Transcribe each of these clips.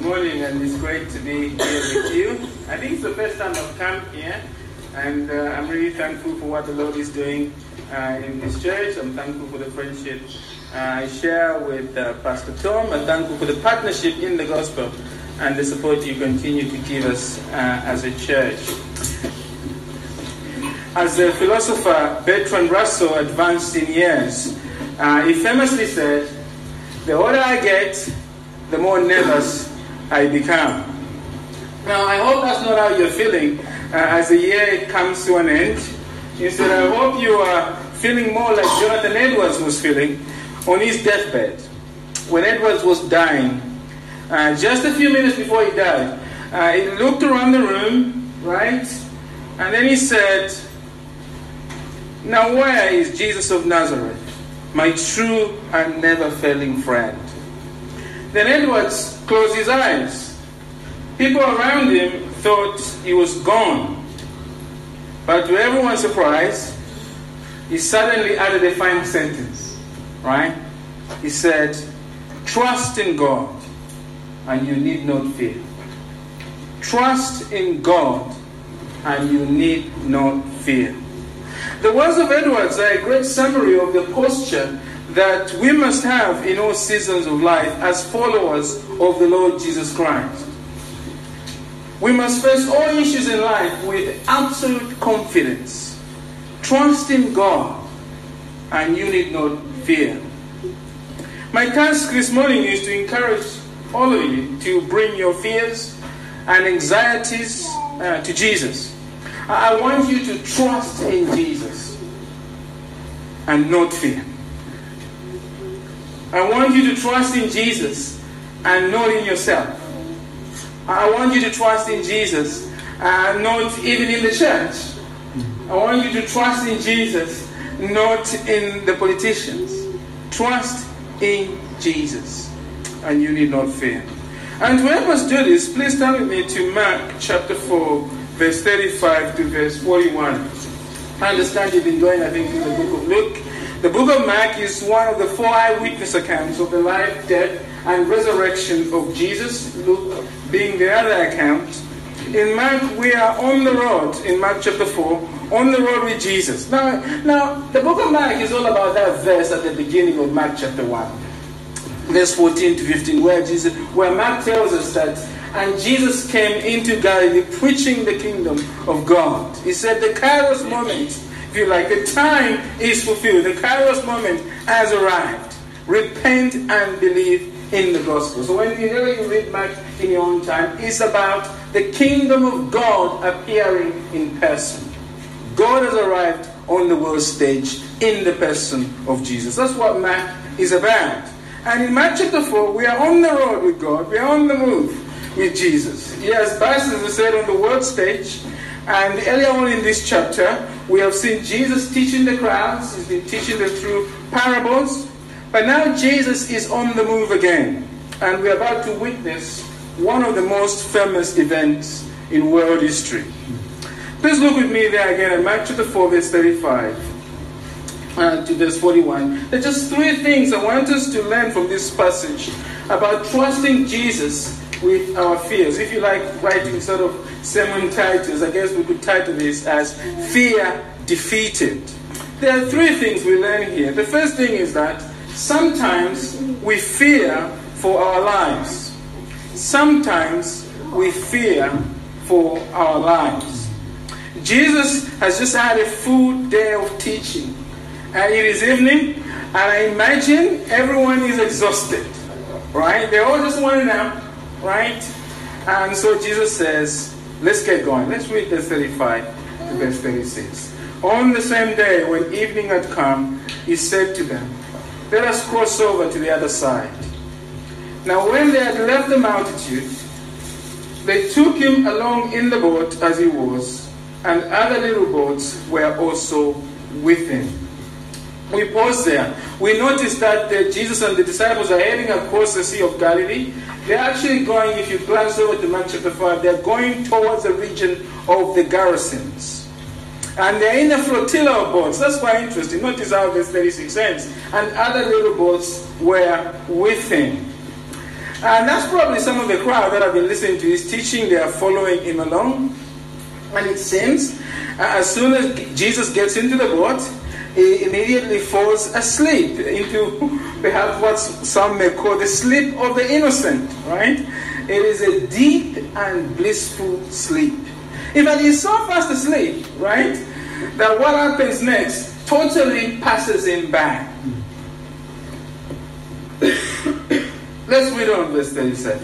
morning, and it's great to be here with you. I think it's the first time I've come here, and I'm really thankful for what the Lord is doing in this church. I'm thankful for the friendship I share with Pastor Tom. I'm thankful for the partnership in the gospel and the support you continue to give us as a church. As the philosopher Bertrand Russell advanced in years, he famously said, "The older I get, the more nervous I become." Now, I hope that's not how you're feeling as the year comes to an end. Instead, I hope you are feeling more like Jonathan Edwards was feeling on his deathbed. When Edwards was dying, just a few minutes before he died, he looked around the room, right? And then he said, "Now where is Jesus of Nazareth, my true and never failing friend?" Then Edwards closed his eyes. People around him thought he was gone. But to everyone's surprise, he suddenly added a final sentence, right? He said, "Trust in God, and you need not fear." Trust in God, and you need not fear. The words of Edwards are a great summary of the posture that we must have in all seasons of life as followers of the Lord Jesus Christ. We must face all issues in life with absolute confidence. Trust in God, and you need not fear. My task this morning is to encourage all of you to bring your fears and anxieties to Jesus. I want you to trust in Jesus and not fear. I want you to trust in Jesus and not in yourself. I want you to trust in Jesus and not even in the church. I want you to trust in Jesus, not in the politicians. Trust in Jesus, and you need not fear. And to help us do this, please turn with me to Mark chapter 4, verse 35 to verse 41. I understand you've been going, I think, through the book of Luke. The book of Mark is one of the 4 eyewitness accounts of the life, death, and resurrection of Jesus, Luke being the other account. In Mark, we are on the road, in Mark chapter 4, on the road with Jesus. Now, the book of Mark is all about that verse at the beginning of Mark chapter 1, verse 14 to 15, where Mark tells us that, "And Jesus came into Galilee preaching the kingdom of God." He said the Kairos moment, if you like, the time is fulfilled. The Kairos moment has arrived. Repent and believe in the gospel. So when you read Mark in your own time, it's about the kingdom of God appearing in person. God has arrived on the world stage in the person of Jesus. That's what Mark is about. And in Mark chapter 4, we are on the road with God. We are on the move with Jesus. Yes, Pastor has said on the world stage. And earlier on in this chapter, we have seen Jesus teaching the crowds. He's been teaching them through parables. But now Jesus is on the move again. And we're about to witness one of the most famous events in world history. Please look with me there again at Mark chapter 4, verse 35 to verse 41. There are just 3 things I want us to learn from this passage about trusting Jesus with our fears. If you like writing sort of sermon titles, I guess we could title this as Fear Defeated. There are 3 things we learn here. The first thing is that sometimes we fear for our lives. Sometimes we fear for our lives. Jesus has just had a full day of teaching. And it is evening, and I imagine everyone is exhausted, right? They all just want to nap, right? And so Jesus says, let's get going. Let's read verse 35 to verse 36. On the same day, when evening had come, he said to them, "Let us cross over to the other side." Now when they had left the multitude, they took him along in the boat as he was, and other little boats were also with him. We pause there. We notice that Jesus and the disciples are heading across the Sea of Galilee. They're actually going, if you glance over to Mark chapter 5, they're going towards the region of the Gerasenes. And they're in a flotilla of boats. That's quite interesting. Notice how verse 36 ends. And other little boats were with him. And that's probably some of the crowd that have been listening to his teaching. They are following him along. And it seems, as soon as Jesus gets into the boat, he immediately falls asleep into perhaps what some may call the sleep of the innocent, right? It is a deep and blissful sleep. In fact, he's so fast asleep, right, that what happens next totally passes him by. Let's read on verse 37.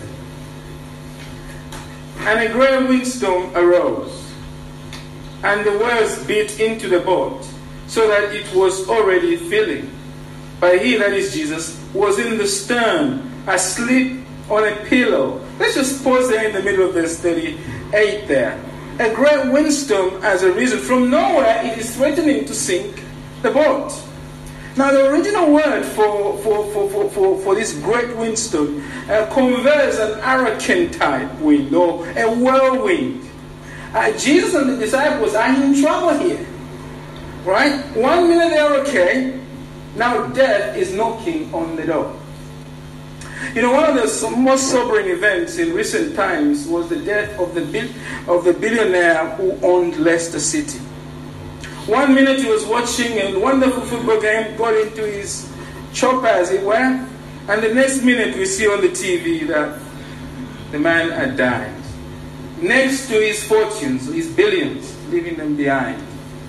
And a great windstorm arose, and the waves beat into the boat, so that it was already filling. But he, that is Jesus, was in the stern, asleep on a pillow. Let's just pause there in the middle of verse 38 there. A great windstorm has arisen. From nowhere, it is threatening to sink the boat. Now, the original word for this great windstorm conveys an hurricane type wind or a whirlwind. Jesus and the disciples are in trouble here. Right? 1 minute they're okay. Now death is knocking on the door. You know, one of the most sobering events in recent times was the death of the billionaire who owned Leicester City. 1 minute he was watching a wonderful football game, got into his chopper as it were, and the next minute we see on the TV that the man had died. Next to his fortunes, his billions, leaving them behind.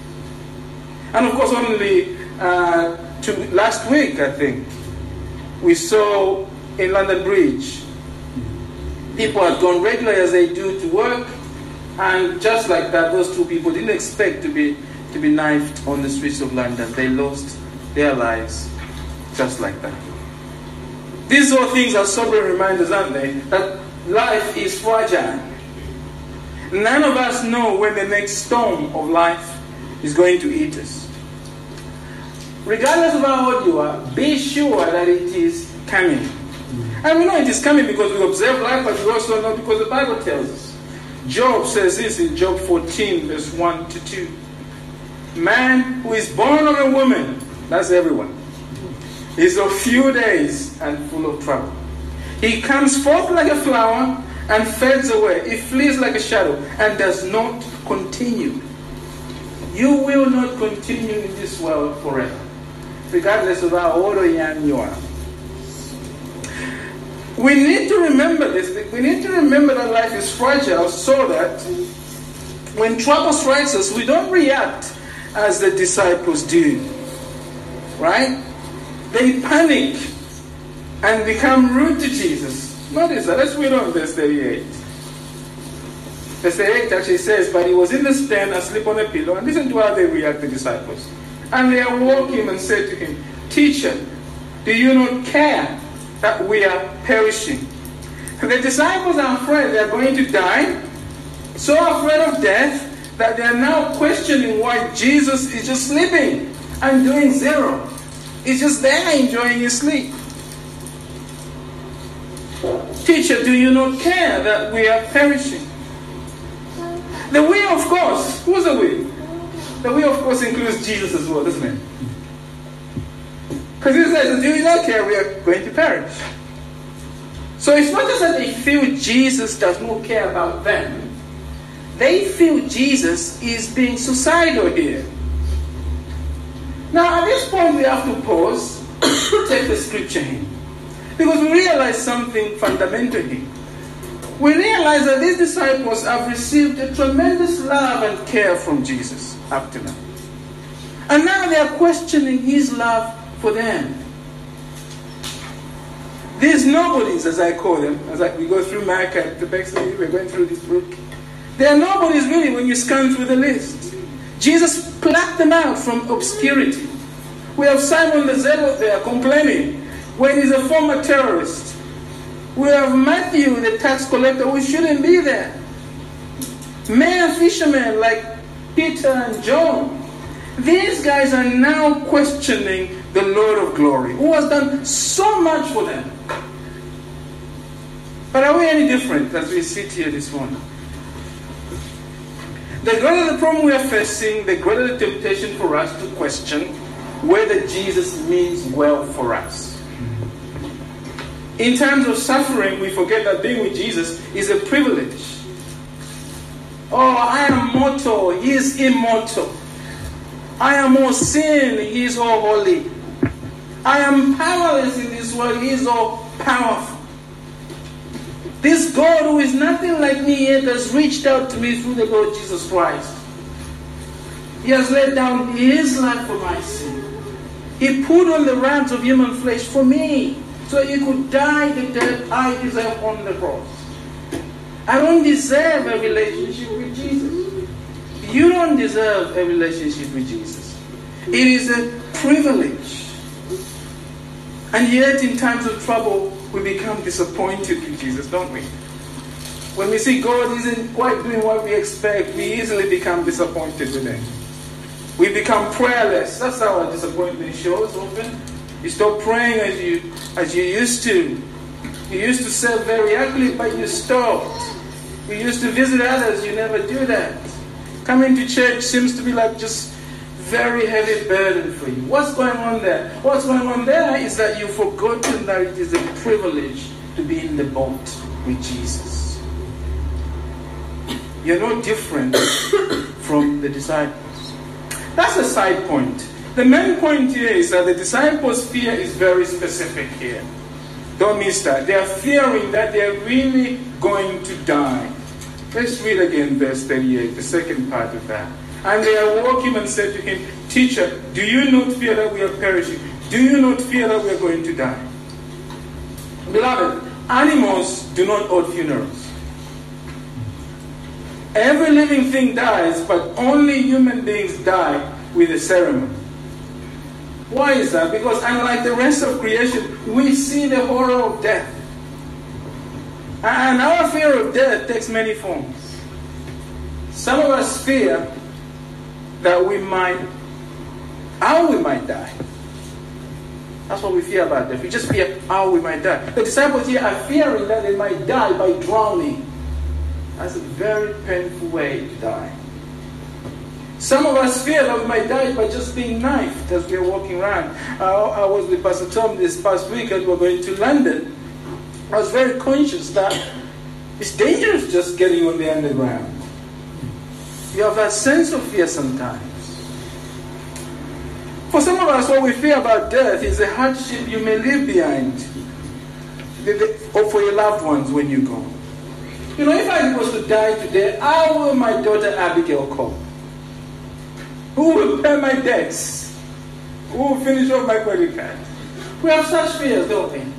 And of course, only last week, I think, we saw in London Bridge, people had gone regular as they do to work, and just like that, those two people didn't expect to be knifed on the streets of London. They lost their lives just like that. These all things are sobering reminders, aren't they? That life is fragile. None of us know when the next storm of life is going to eat us. Regardless of how old you are, be sure that it is coming. And we know it is coming because we observe life, but we also know because the Bible tells us. Job says this in Job 14, verse 1 to 2. Man who is born of a woman, that's everyone, is of few days and full of trouble. He comes forth like a flower and fades away. He flees like a shadow and does not continue. You will not continue in this world forever, regardless of how old or young you are. We need to remember this. We need to remember that life is fragile so that when trouble strikes us, we don't react as the disciples do. Right? They panic and become rude to Jesus. Notice that. Let's read on verse 38. Verse 38 actually says, but he was in the stern asleep on a pillow. And listen to how they react, the disciples. And they awoke him and said to him, Teacher, do you not care that we are perishing? And the disciples are afraid they are going to die, so afraid of death that they are now questioning why Jesus is just sleeping and doing zero. He's just there enjoying his sleep. Teacher, do you not care that we are perishing? The we, of course, who's the we? The we, of course, includes Jesus as well, doesn't it? Because he says, do you not care we are going to perish? So it's not just that they feel Jesus does not care about them. They feel Jesus is being suicidal here. Now, at this point, we have to pause, take the scripture in. Because we realize something fundamental here. We realize that these disciples have received a tremendous love and care from Jesus up to now. And now they are questioning his love for them. These nobodies, as I call them, we go through Mark and the Bexley, we're going through this book. They are nobodies really when you scan through the list. Jesus plucked them out from obscurity. We have Simon the Zealot there complaining when he's a former terrorist. We have Matthew, the tax collector, who shouldn't be there. Mere fishermen like Peter and John. These guys are now questioning the Lord of glory, who has done so much for them. But are we any different as we sit here this morning? The greater the problem we are facing, the greater the temptation for us to question whether Jesus means well for us. In times of suffering, we forget that being with Jesus is a privilege. Oh, I am mortal, he is immortal. I am all sin, he is all holy. I am powerless in this world, he is all powerful. This God who is nothing like me yet has reached out to me through the Lord Jesus Christ. He has laid down his life for my sin. He put on the rags of human flesh for me, so he could die the death I deserve on the cross. I don't deserve a relationship with Jesus. You don't deserve a relationship with Jesus. It is a privilege. And yet in times of trouble, we become disappointed with Jesus, don't we? When we see God isn't quite doing what we expect, we easily become disappointed with him. We become prayerless. That's how our disappointment shows often. You stop praying as you used to. You used to serve very actively, but you stopped. You used to visit others, you never do that. Coming to church seems to be like just very heavy burden for you. What's going on there? What's going on there is that you've forgotten that it is a privilege to be in the boat with Jesus. You're no different from the disciples. That's a side point. The main point here is that the disciples' fear is very specific here. Don't miss that. They are fearing that they are really going to die. Let's read again verse 38, the second part of that. And they awoke him and said to him, Teacher, do you not fear that we are perishing? Do you not fear that we are going to die? Beloved, animals do not hold funerals. Every living thing dies, but only human beings die with a ceremony. Why is that? Because unlike the rest of creation, we see the horror of death. And our fear of death takes many forms. Some of us fear that how we might die. That's what we fear about death. We just fear how we might die. The disciples here are fearing that they might die by drowning. That's a very painful way to die. Some of us fear that we might die by just being knifed as we are walking around. I was with Pastor Tom this past week and we were going to London. I was very conscious that it's dangerous just getting on the underground. You have that sense of fear sometimes. For some of us, what we fear about death is the hardship you may leave behind, or for your loved ones when you go. You know, if I was to die today, how will my daughter Abigail cope? Who will pay my debts? Who will finish off my credit card? We have such fears, don't we?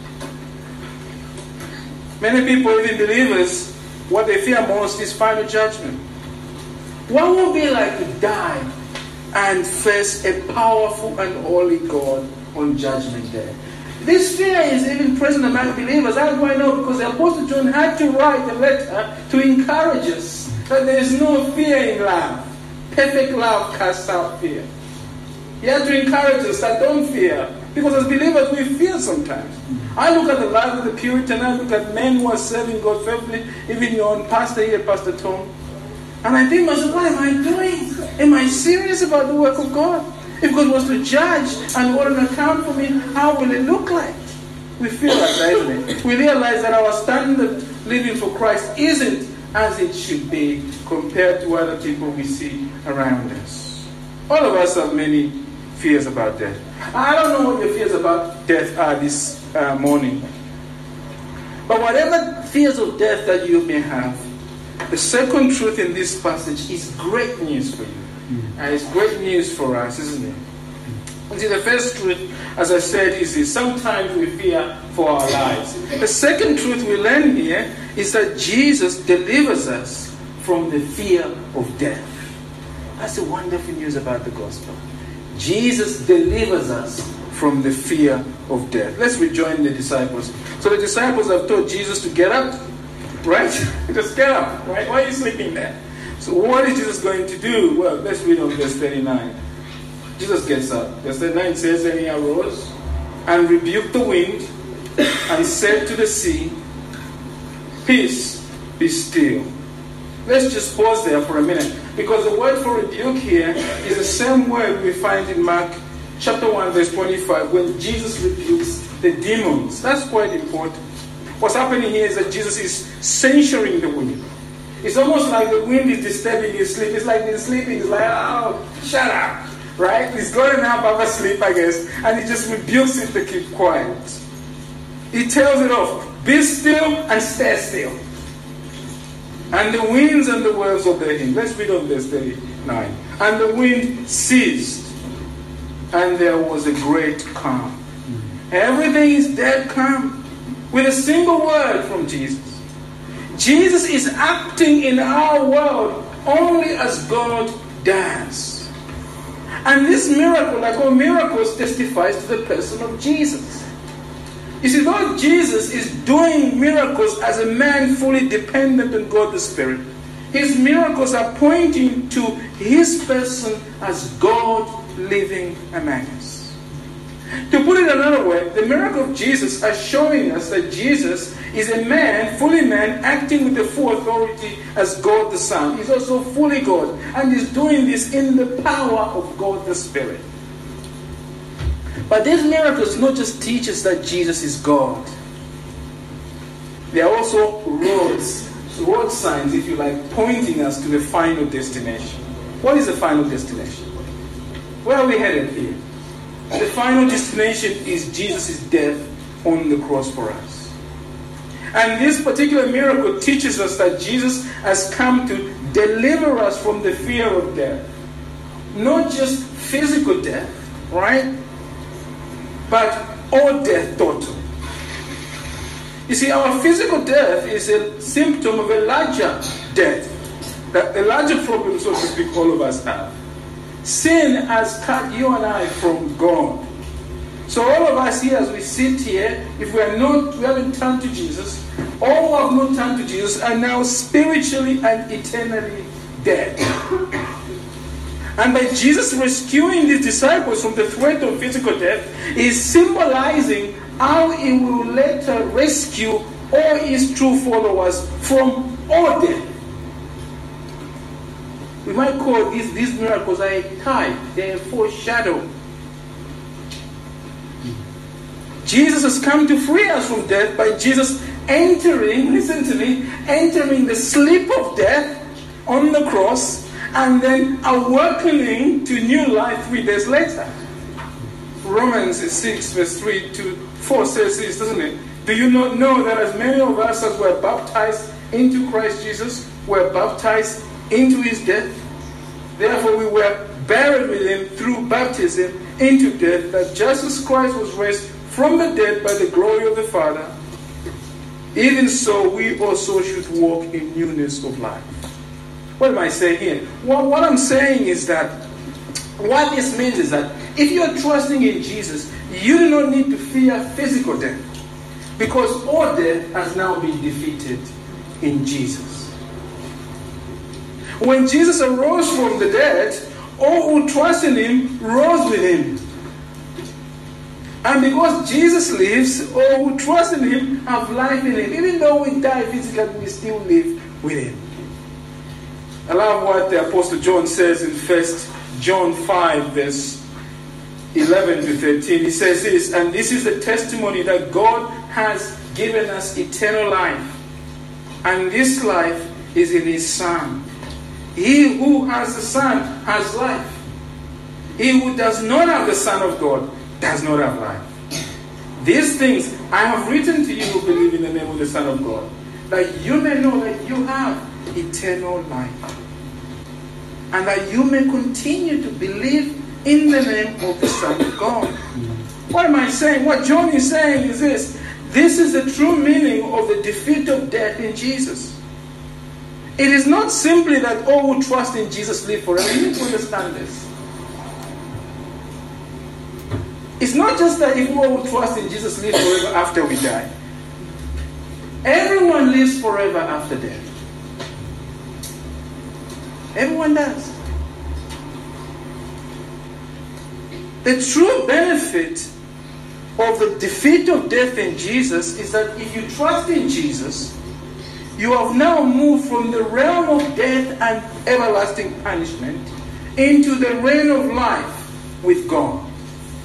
Many people, even believers, what they fear most is final judgment. What will it be like to die and face a powerful and holy God on Judgment Day? This fear is even present among believers. How do I know? Because the Apostle John had to write a letter to encourage us that there is no fear in love. Perfect love casts out fear. He had to encourage us that don't fear. Because as believers, we fear sometimes. I look at the life of the Puritan, I look at men who are serving God faithfully, even your own pastor here, Pastor Tom. And I think to myself, what am I doing? Am I serious about the work of God? If God was to judge and hold an account for me, how will it look like? We feel like that, isn't it? We realize that our standard living for Christ isn't as it should be compared to other people we see around us. All of us have many fears about death. I don't know what your fears about death are this morning. But whatever fears of death that you may have, the second truth in this passage is great news for you. And it's great news for us, isn't it? And see, the first truth, as I said, is this. Sometimes we fear for our lives. The second truth we learn here is that Jesus delivers us from the fear of death. That's the wonderful news about the gospel. Jesus delivers us from the fear of death. Let's rejoin the disciples. So the disciples have told Jesus to get up, right? Just get up, right? Why are you sleeping there? So what is Jesus going to do? Well, let's read on verse 39. Jesus gets up. Verse 39 says, and he arose and rebuked the wind and said to the sea, peace, be still. Let's just pause there for a minute, because the word for rebuke here is the same word we find in Mark chapter 1, verse 25, when Jesus rebukes the demons. That's quite important. What's happening here is that Jesus is censuring the wind. It's almost like the wind is disturbing his sleep. It's like he's sleeping. It's like, oh, shut up. Right? He's going up half asleep, I guess, and he just rebukes it to keep quiet. He tells it off. Be still and stay still. And the winds and the waves obeyed him. Let's read on verse 39. And the wind ceased, and there was a great calm. Everything is dead calm, with a single word from Jesus. Jesus is acting in our world only as God does. And this miracle, like all miracles, testifies to the person of Jesus. You see, though Jesus is doing miracles as a man fully dependent on God the Spirit, his miracles are pointing to his person as God living among us. To put it another way, the miracle of Jesus are showing us that Jesus is a man, fully man, acting with the full authority as God the Son. He's also fully God, and he's doing this in the power of God the Spirit. But these miracles not just teach us that Jesus is God. They are also road signs, if you like, pointing us to the final destination. What is the final destination? Where are we headed here? The final destination is Jesus' death on the cross for us. And this particular miracle teaches us that Jesus has come to deliver us from the fear of death. Not just physical death, right? But all death total. You see, our physical death is a symptom of a larger death. A larger problem, so to speak, all of us have. Sin has cut you and I from God. So all of us here, as we sit here, if we haven't turned to Jesus, all who have not turned to Jesus are now spiritually and eternally dead. And by Jesus rescuing his disciples from the threat of physical death, he is symbolizing how he will later rescue all his true followers from all death. We might call these miracles a type, they're a foreshadow. Jesus has come to free us from death by Jesus entering the sleep of death on the cross and then awakening to new life 3 days later. Romans 6 verse 3 to 4 says this, doesn't it? Do you not know that as many of us as were baptized into Christ Jesus were baptized into his death? Therefore we were buried with him through baptism into death, that just as Christ was raised from the dead by the glory of the Father, even so we also should walk in newness of life. What am I saying here? Well, what I'm saying is that what this means is that if you are trusting in Jesus, you do not need to fear physical death, because all death has now been defeated in Jesus. When Jesus arose from the dead, all who trust in him rose with him. And because Jesus lives, all who trust in him have life in him. Even though we die physically, we still live with him. I love what the Apostle John says in 1 John 5, verse 11 to 13. He says this, and this is the testimony that God has given us eternal life. And this life is in his Son. He who has the Son has life. He who does not have the Son of God does not have life. These things I have written to you who believe in the name of the Son of God, that you may know that you have eternal life, and that you may continue to believe in the name of the Son of God. What am I saying? What John is saying is this. This is the true meaning of the defeat of death in Jesus. It is not simply that all who trust in Jesus live forever. You need to understand this. It's not just that if all who trust in Jesus live forever after we die. Everyone lives forever after death. Everyone does. The true benefit of the defeat of death in Jesus is that if you trust in Jesus, you have now moved from the realm of death and everlasting punishment into the reign of life with God.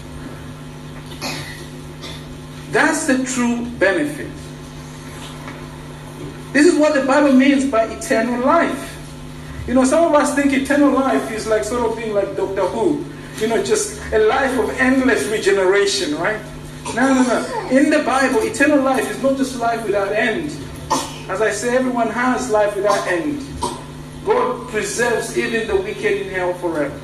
That's the true benefit. This is what the Bible means by eternal life. You know, some of us think eternal life is like sort of being like Doctor Who. You know, just a life of endless regeneration, right? No. In the Bible, eternal life is not just life without end. As I say, everyone has life without end. God preserves even the wicked in hell forever.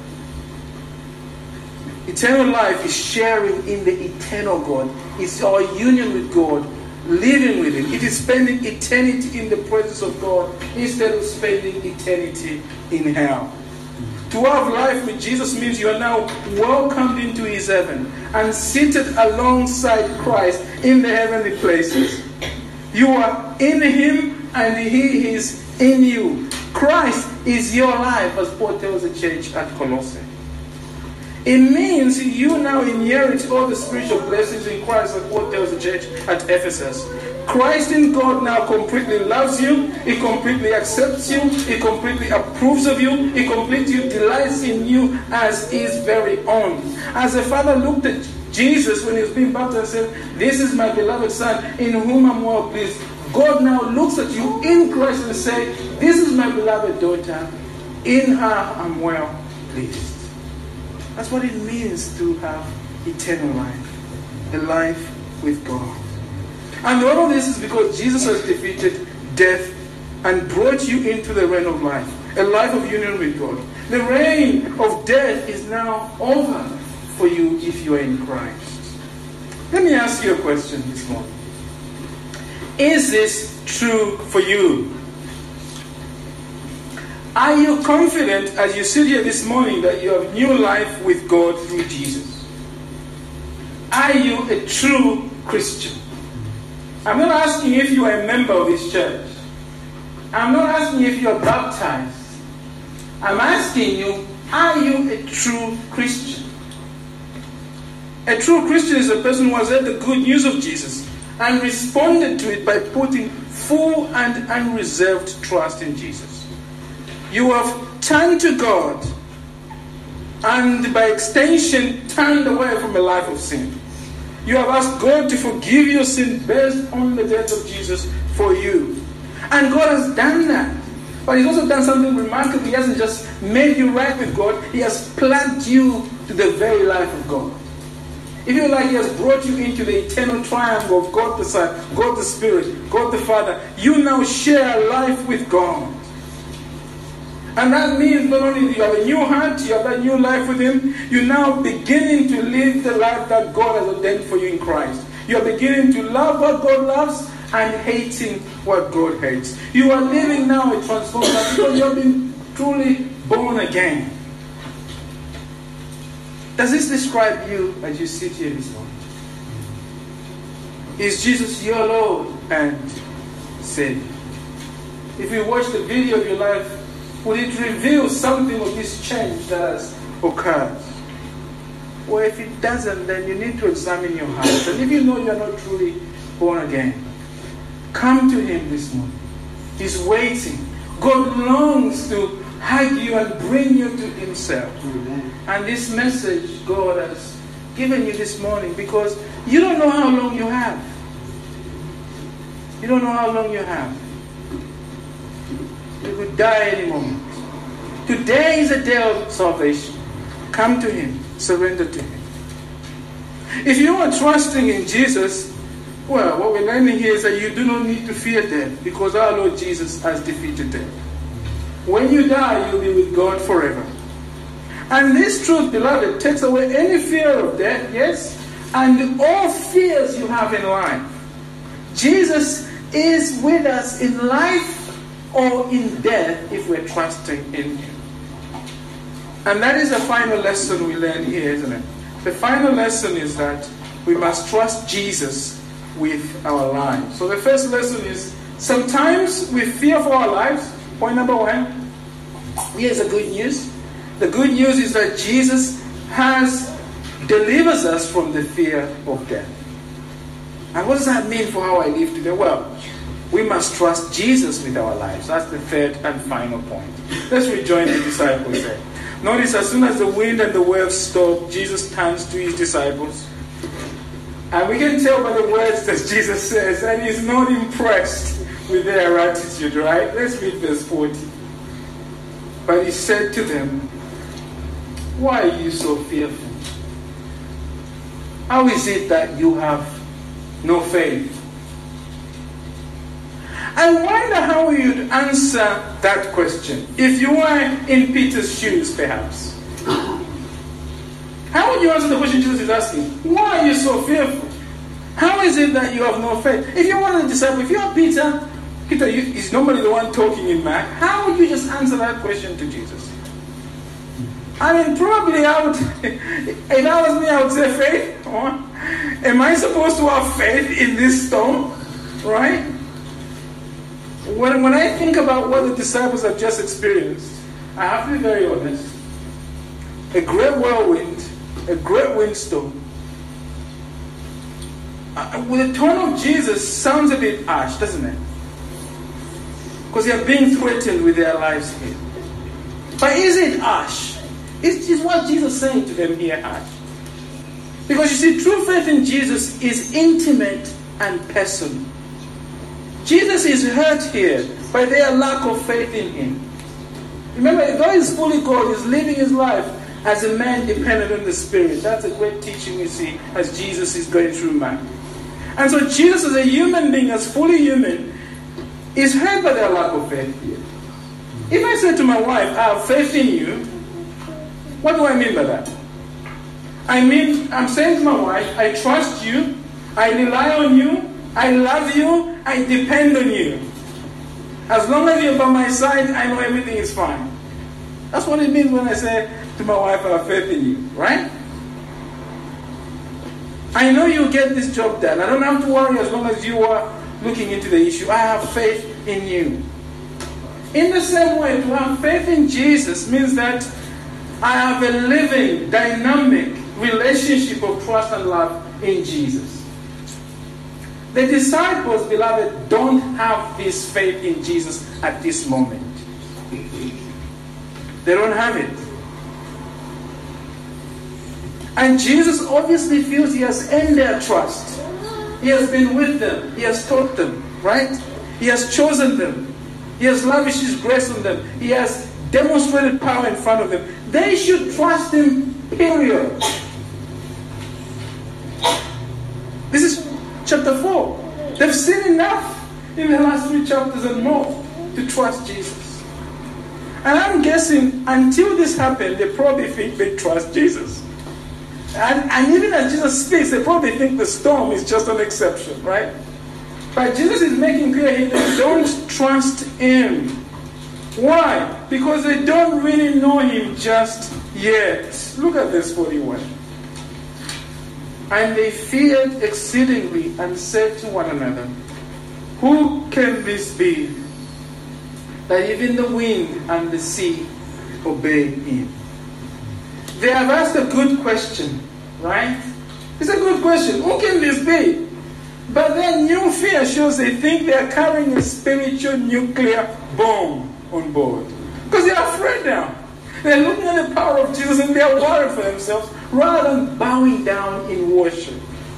Eternal life is sharing in the eternal God. It's our union with God, living with Him. It is spending eternity in the presence of God instead of spending eternity in hell. To have life with Jesus means you are now welcomed into His heaven and seated alongside Christ in the heavenly places. You are in Him and He is in you. Christ is your life, as Paul tells the church at Colossae. It means you now inherit all the spiritual blessings in Christ, as Paul tells the church at Ephesus. Christ in God now completely loves you. He completely accepts you. He completely approves of you. He completely delights in you as His very own. As the Father looked at Jesus when He was being baptized and said, "This is my beloved Son, in whom I'm well pleased." God now looks at you in Christ and says, "This is my beloved daughter. In her I'm well pleased." That's what it means to have eternal life. A life with God. And all of this is because Jesus has defeated death and brought you into the reign of life. A life of union with God. The reign of death is now over for you if you are in Christ. Let me ask you a question this morning. Is this true for you? Are you confident as you sit here this morning that you have new life with God through Jesus? Are you a true Christian? I'm not asking if you are a member of this church. I'm not asking if you are baptized. I'm asking you, are you a true Christian? A true Christian is a person who has heard the good news of Jesus and responded to it by putting full and unreserved trust in Jesus. You have turned to God and by extension turned away from a life of sin. You have asked God to forgive your sin based on the death of Jesus for you. And God has done that. But He's also done something remarkable. He hasn't just made you right with God. He has plugged you to the very life of God. If you like, He has brought you into the eternal triangle of God the Son, God the Spirit, God the Father. You now share life with God. And that means not only do you have a new heart, you have a new life with Him, you're now beginning to live the life that God has ordained for you in Christ. You're beginning to love what God loves and hating what God hates. You are living now a transformed life because you have been truly born again. Does this describe you as you sit here this morning? Is Jesus your Lord and Savior? If you watch the video of your life, will it reveal something of this change that has occurred? Or if it doesn't, then you need to examine your heart. And if you know you are not truly born again, come to Him this morning. He's waiting. God longs to hug you and bring you to Himself. Amen. And this message God has given you this morning because you don't know how long you have. You don't know how long you have. You could die any moment. Today is a day of salvation. Come to Him. Surrender to Him. If you are trusting in Jesus, well, what we're learning here is that you do not need to fear death because our Lord Jesus has defeated death. When you die, you'll be with God forever. And this truth, beloved, takes away any fear of death, yes, and all fears you have in life. Jesus is with us in life or in death if we're trusting in Him. And that is the final lesson we learn here, isn't it? The final lesson is that we must trust Jesus with our lives. So the first lesson is sometimes we fear for our lives. Point number one. Here's the good news. The good news is that Jesus delivers us from the fear of death. And what does that mean for how I live today? Well, we must trust Jesus with our lives. That's the third and final point. Let's rejoin the disciples there. Notice as soon as the wind and the waves stop, Jesus turns to His disciples And we can tell by the words that Jesus says, and he's not impressed with their attitude, right? Let's read verse 40. But he said to them, why are you so fearful? How is it that you have no faith? I wonder how you'd answer that question if you were in Peter's shoes, perhaps. How would you answer the question Jesus is asking? Why are you so fearful? How is it that you have no faith? If you want to disciple, if you are Peter is normally the one talking in Mark, how would you just answer that question to Jesus? I mean, probably if I was me, I would say faith. Am I supposed to have faith in this storm? Right? When I think about what the disciples have just experienced, I have to be very honest. A great whirlwind, a great windstorm. With the tone of Jesus sounds a bit harsh, doesn't it? Because they are being threatened with their lives here. But is it harsh? Is what Jesus is saying to them here harsh? Because you see, true faith in Jesus is intimate and personal. Jesus is hurt here by their lack of faith in him. Remember, though he's fully God, he's living his life as a man dependent on the Spirit. That's a great teaching we see as Jesus is going through man. And so Jesus, as a human being, as fully human, is hurt by their lack of faith here. If I say to my wife, I have faith in you, what do I mean by that? I mean, I'm saying to my wife, I trust you, I rely on you, I love you, I depend on you. As long as you're by my side, I know everything is fine. That's what it means when I say to my wife, I have faith in you, right? I know you'll get this job done. I don't have to worry as long as you are looking into the issue. I have faith in you. In the same way, to have faith in Jesus means that I have a living, dynamic relationship of trust and love in Jesus. The disciples, beloved, don't have this faith in Jesus at this moment. They don't have it. And Jesus obviously feels he has earned their trust. He has been with them. He has taught them, right? He has chosen them. He has lavished his grace on them. He has demonstrated power in front of them. They should trust him, period. This is chapter 4. They've seen enough in the last 3 chapters and more to trust Jesus. And I'm guessing until this happened, they probably think they trust Jesus. And even as Jesus speaks, they probably think the storm is just an exception, right? But Jesus is making clear here they don't trust him. Why? Because they don't really know him just yet. Look at verse 41. And they feared exceedingly and said to one another, who can this be, that even the wind and the sea obey him? They have asked a good question, right? It's a good question. Who can this be? But their new fear shows they think they are carrying a spiritual nuclear bomb on board. Because they are afraid now. They're looking at the power of Jesus and they are worried for themselves rather than bowing down in worship.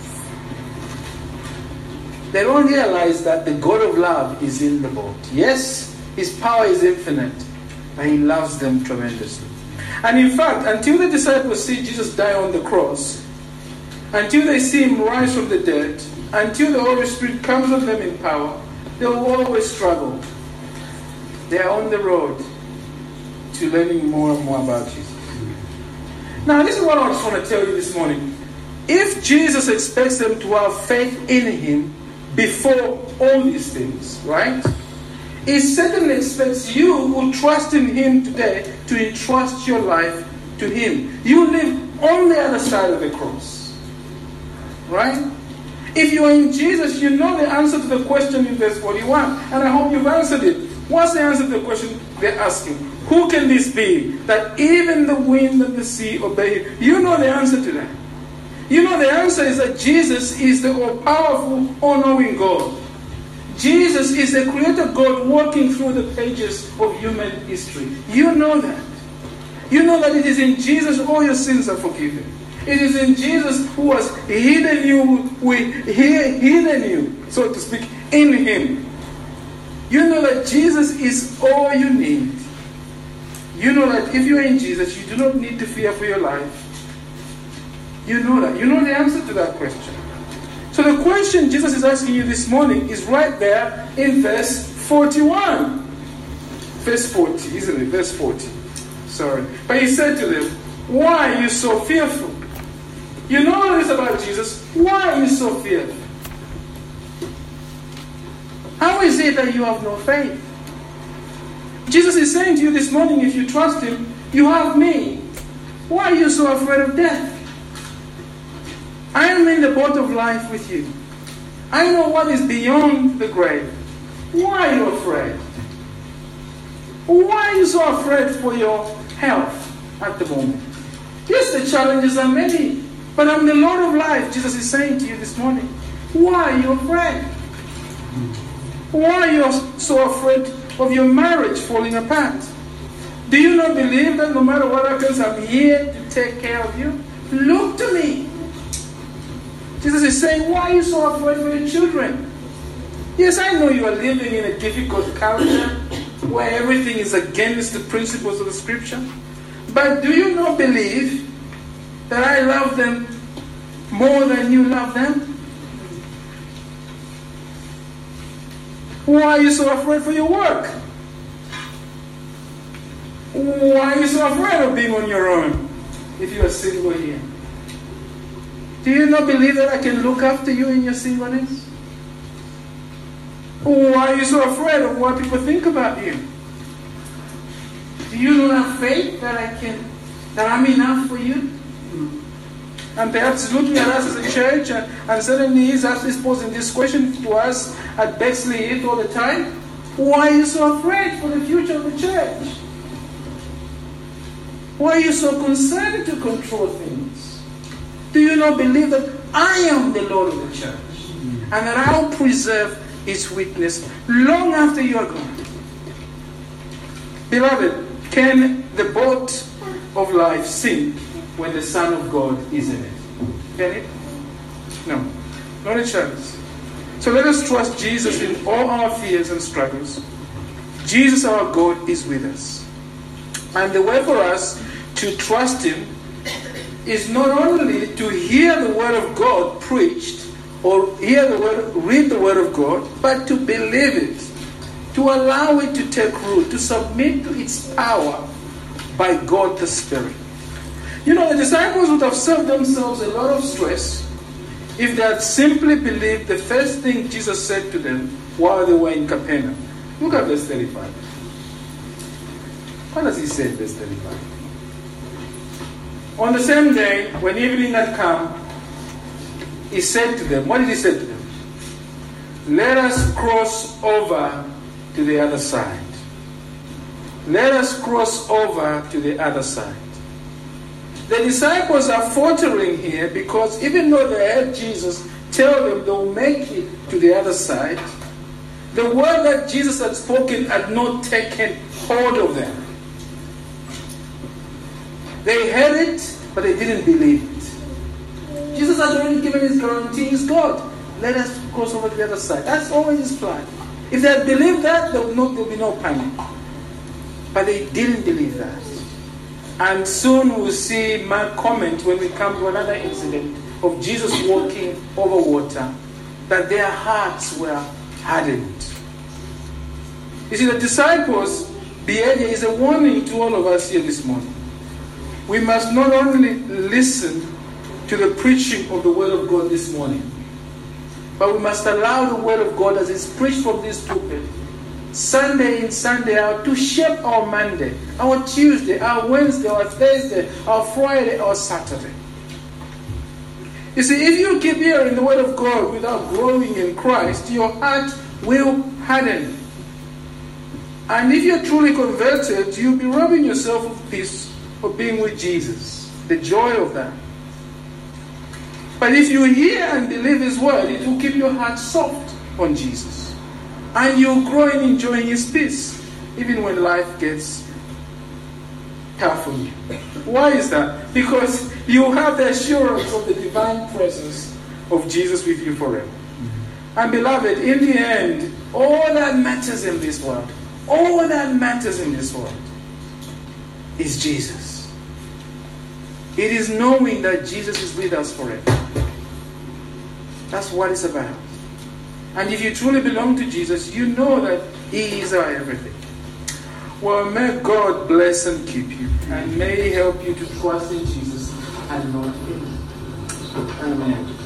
They don't realize that the God of love is in the boat. Yes, his power is infinite, but he loves them tremendously. And in fact, until the disciples see Jesus die on the cross, until they see him rise from the dead, until the Holy Spirit comes on them in power, they will always struggle. They are on the road to learning more and more about Jesus. Now, this is what I just want to tell you this morning. If Jesus expects them to have faith in him before all these things, right? He certainly expects you who trust in him today to entrust your life to him. You live on the other side of the cross, right? If you are in Jesus, you know the answer to the question in verse 41, and I hope you've answered it. What's the answer to the question they're asking? Who can this be, that even the wind and the sea obey him? You know the answer to that. You know the answer is that Jesus is the all-powerful, all-knowing God. Jesus is the creator God working through the pages of human history. You know that. You know that it is in Jesus all your sins are forgiven. It is in Jesus who has hidden you, hidden you, so to speak, in Him. You know that Jesus is all you need. You know that if you are in Jesus, you do not need to fear for your life. You know that. You know the answer to that question. So the question Jesus is asking you this morning is right there in verse 41. Verse 40, isn't it? Verse 40. Sorry. But He said to them, why are you so fearful? You know this about Jesus. Why are you so fearful? How is it that you have no faith? Jesus is saying to you this morning, if you trust Him, you have me. Why are you so afraid of death? I am in the boat of life with you. I know what is beyond the grave. Why are you afraid? Why are you so afraid for your health at the moment? Yes, the challenges are many, but I'm the Lord of life, Jesus is saying to you this morning. Why are you afraid? Why are you so afraid of your marriage falling apart? Do you not believe that no matter what happens, I'm here to take care of you? Look to me. Jesus is saying, why are you so afraid for your children? Yes, I know you are living in a difficult culture where everything is against the principles of the Scripture. But do you not believe that I love them more than you love them? Why are you so afraid for your work? Why are you so afraid of being on your own if you are single here? Do you not believe that I can look after you in your singleness? Why are you so afraid of what people think about you? Do you not have faith that I'm enough for you? And perhaps looking at us as a church, and suddenly He's actually posing this question to us at Bexley Heath all the time. Why are you so afraid for the future of the church? Why are you so concerned to control things? Do you not believe that I am the Lord of the church, and that I'll preserve its witness long after you are gone? Beloved, can the boat of life sink when the Son of God is in it? Can it? No. Not a chance. So let us trust Jesus in all our fears and struggles. Jesus, our God, is with us. And the way for us to trust Him is not only to hear the Word of God preached, or read the Word of God, but to believe it, to allow it to take root, to submit to its power by God the Spirit. You know, the disciples would have saved themselves a lot of stress if they had simply believed the first thing Jesus said to them while they were in Capernaum. Look at verse 35. What does He say in verse 35? On the same day, when evening had come, He said to them, what did He say to them? Let us cross over to the other side. Let us cross over to the other side. The disciples are faltering here because even though they heard Jesus tell them they'll make it to the other side, the word that Jesus had spoken had not taken hold of them. They heard it, but they didn't believe it. Jesus had already given His guarantee. He's God. Let us cross over to the other side. That's always His plan. If they had believed that, there will be no panic. But they didn't believe that. And soon we'll see my comment when we come to another incident of Jesus walking over water, that their hearts were hardened. You see, the disciples' behavior is a warning to all of us here this morning. We must not only listen to the preaching of the Word of God this morning, but we must allow the Word of God as it's preached from this pulpit, Sunday in, Sunday out, to shape our Monday, our Tuesday, our Wednesday, our Thursday, our Friday, our Saturday. You see, if you keep hearing the Word of God without growing in Christ, your heart will harden. And if you're truly converted, you'll be robbing yourself of peace of being with Jesus, the joy of that. But if you hear and believe His Word, it will keep your heart soft on Jesus. And you'll grow in enjoying His peace, even when life gets have for you. Why is that? Because you have the assurance of the divine presence of Jesus with you forever. And beloved, in the end, all that matters in this world, is Jesus. It is knowing that Jesus is with us forever. That's what it's about. And if you truly belong to Jesus, you know that He is our everything. Well, may God bless and keep you, and may He help you to trust in Jesus and not in. Amen.